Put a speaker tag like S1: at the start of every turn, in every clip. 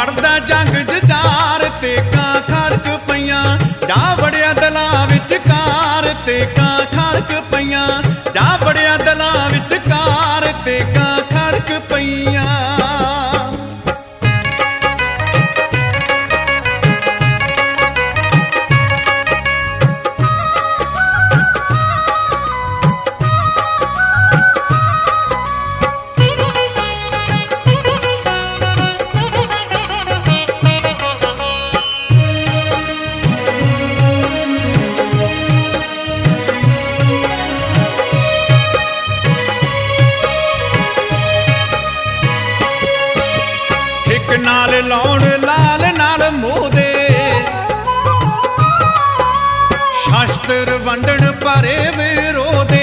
S1: लड़दा जंग जजार ते कां खड़क पईयां जा बड़िया दलां विचकार ते कां खड़क पईयां जा बड़िया दलां विचकार ते कां खड़क पईयां। नाल लाउण लाल नाल मोदे शास्त्र वंडण परे विरोधे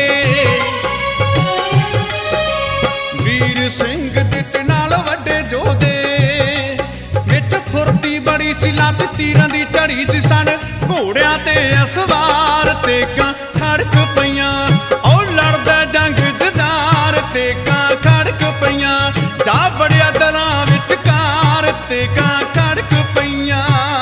S1: वीर सिंह दित नाल वड्डे जोधे विच फुरती बड़ी सी लत तीरां दी झड़ी सी सन घोड़ियां ते असवार ते कां खड़क पईयां ओ लड़दा जंग जदार ते कां खड़क पईयां जा बड़िया दलां विचकार ते कां खड़क पईयां।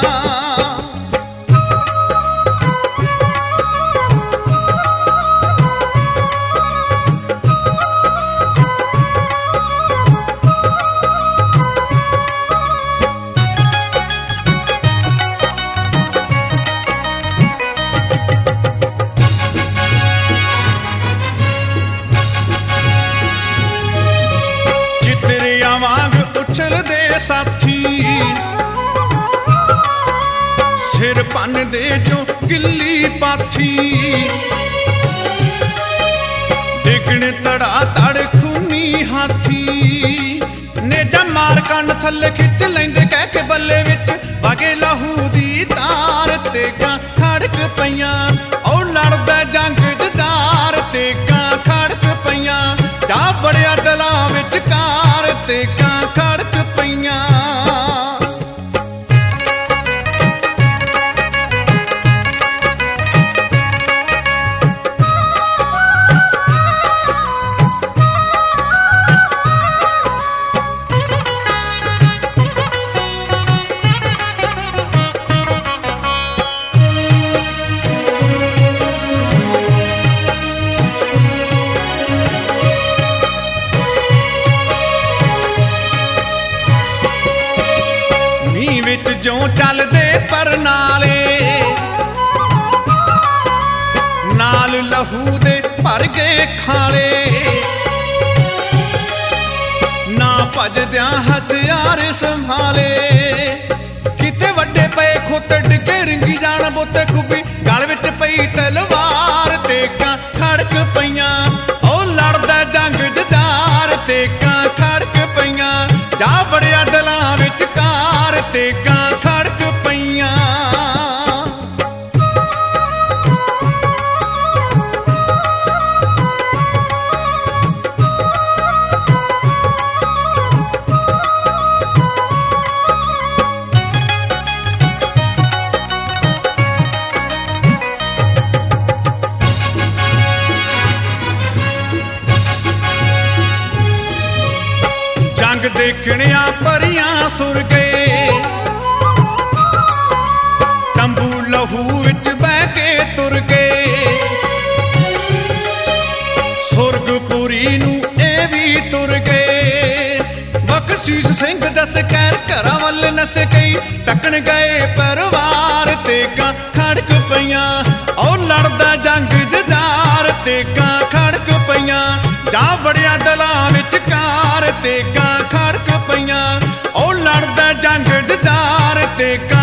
S1: चितरियां वांग उछलदे साथी सिर भन दे जो गिल्ली पाथी डिगण तड़ा तड़ खूनी हाथी नेजा मार कन थल्ले खिच लैंदे कह के बल्ले विच वगे लहू दी तार ते कां खड़क पईयां ओ लड़दा जंग जदार ते कां खड़क पईयां जा बड़िया दलां विचकार ते कां खड़क पईयां। विच जो चलदे परनाले नाल लहू दे भर गए खाले ना भजद्यां हथियार संभाले किते वड्डे पे खुत डिगे रिंगी जान बोते खुबी गल विच पई तलवार ते कां खड़क पईयां ओ लड़दा जंग जदार ते कां खड़क पईयां जा बड़िया दलां विचकार ते कां खड़क पईयां। जंग देखणिया परियां सुर गए तंबू लहू विच बह के तुर गए सुरगपुरी नू ए भी तुर गए बख्शीश सिंह दस कैर घरां वल नस गई तकन गए परिवार ते कां खड़क पईयां ओ लड़दा जंग जदार ते कां खड़क पईयां जा बड़िया दलां विचकार ते कां खड़क पईयां ओ लड़दा जंग जदार ते